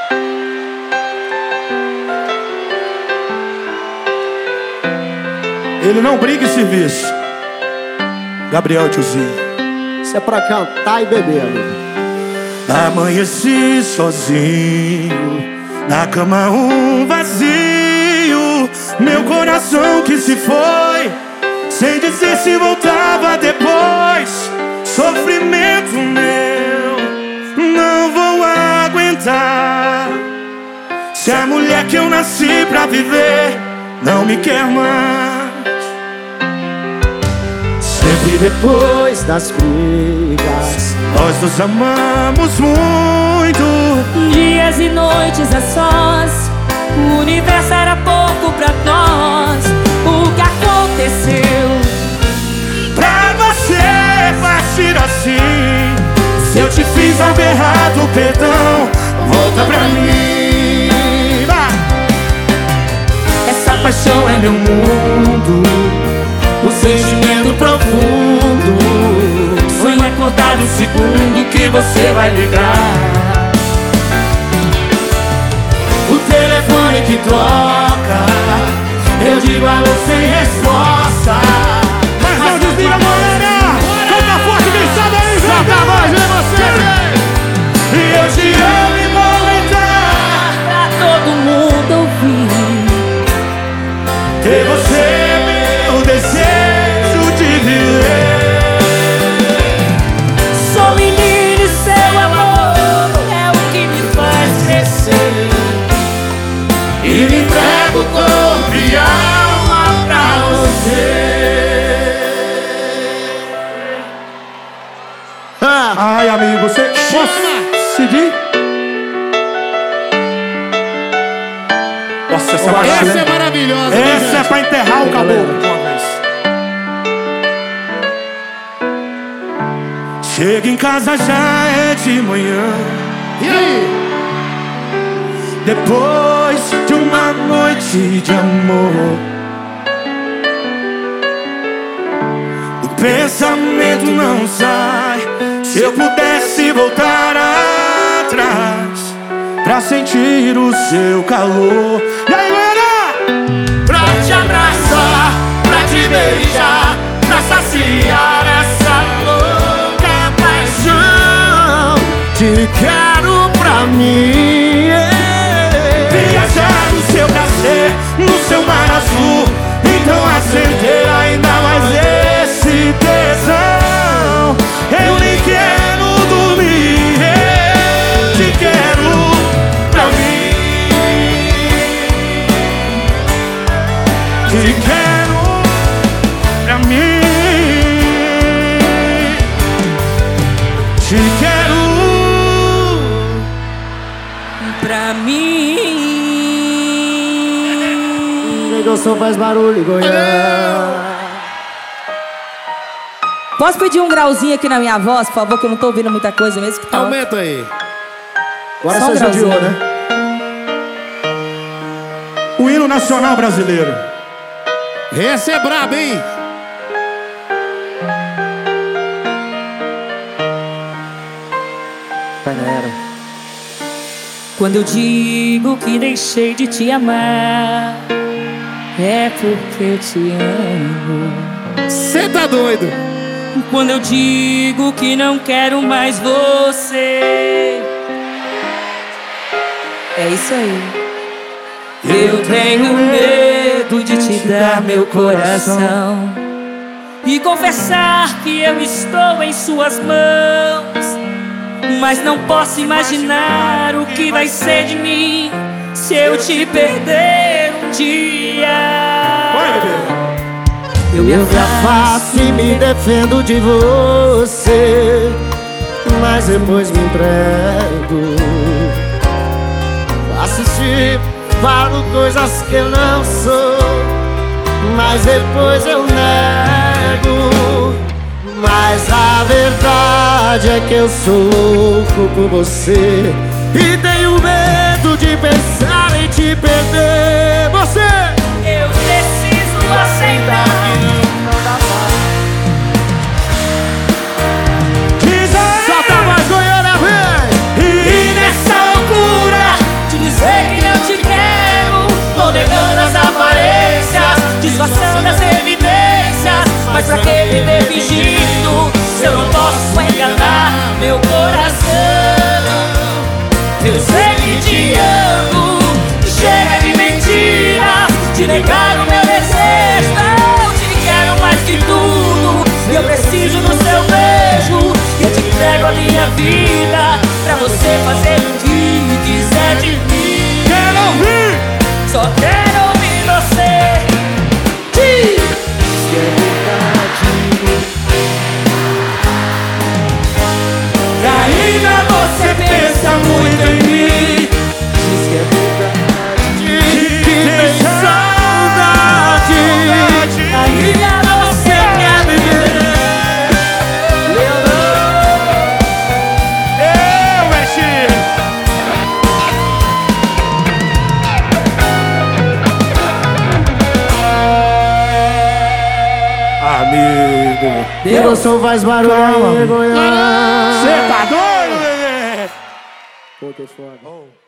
Ele não briga em serviço. Gabriel Tiozinho. Isso é pra cantar e beber, amigo. Amanheci sozinho, na cama um vazio. Meu coração que se foi, sem dizer se voltava depois. Sofrimento meu, não vou aguentar. Se a mulher que eu nasci pra viver não me quer mais. Sempre depois das brigas, nós nos amamos muito. Dias e noites a sós, o universo era pouco pra nós. O que aconteceu pra você partir assim? Se eu te fiz algo errado, perdão, volta pra mim. Vai. Essa paixão é meu mundo, um sentimento profundo. Sonho é contar no segundo que você vai ligar. O telefone que toca, eu digo alô sem resposta. Mas não desliga, galera! Canta forte, quem sabe aí, vem! Solta a voz, vem você! E eu te amo e vou gritar pra todo mundo ouvir. Ter você é meu desejo de viver. Sou menino e seu amor é o que me faz crescer. E me entrego corpo e alma pra você. Ai, amigo, você posso seguir? Nossa, essa é maravilhosa. Essa é pra enterrar o caboclo de uma vez. Chega em casa, já é de manhã. E aí? Depois de uma noite de amor, o pensamento não sai. Se eu pudesse voltar atrás pra sentir o seu calor. E aí, galera? Pra te abraçar, pra te beijar, pra saciar essa louca paixão. Te quero pra mim, viajar no seu prazer, no seu mar azul. Então acender ainda mais esse tesão. Eu nem quero dormir, te quero pra mim. Te quero pra mim. Te quero Pra mim. quem gostou faz barulho, Goiânia. Posso pedir um grauzinho aqui na minha voz, por favor, que eu não tô ouvindo muita coisa mesmo que tá. Aumenta aí. Agora Só um você judiou, grauzinho. né? o hino nacional brasileiro. Esse é brabo, hein? Quando eu digo que deixei de te amar, é porque eu te amo. Cê tá doido? Quando eu digo que não quero mais você, é isso aí. Eu tenho medo de te dar meu coração e confessar que eu estou em suas mãos. Mas não posso imaginar o que vai ser de mim se eu te perder um dia. Eu me afasto e me defendo de você, mas depois me entrego. Assisti, falo coisas que eu não sou, mas depois eu nego. Mas a verdade é que eu sou louco por você e tenho medo de pensar em te perder. Você, eu preciso aceitar que não dá Solta a voz, Goiânia, vem! E nessa loucura comigo. Teu som faz barulho em Goiânia. Cê tá doido, bebê? Pô, que foda.